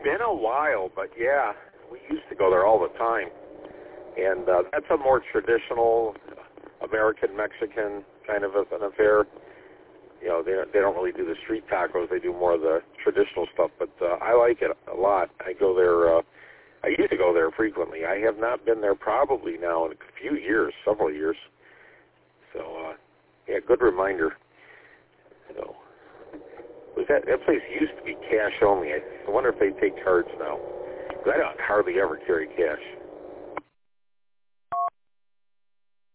been a while, but yeah, we used to go there all the time. And that's a more traditional American-Mexican kind of an affair. You know, they don't really do the street tacos. They do more of the traditional stuff, but I like it a lot. I go there. I used to go there frequently. I have not been there probably now in a few years, several years. So, yeah, good reminder. So, that place used to be cash only. I wonder if they take cards now. 'Cause I don't hardly ever carry cash.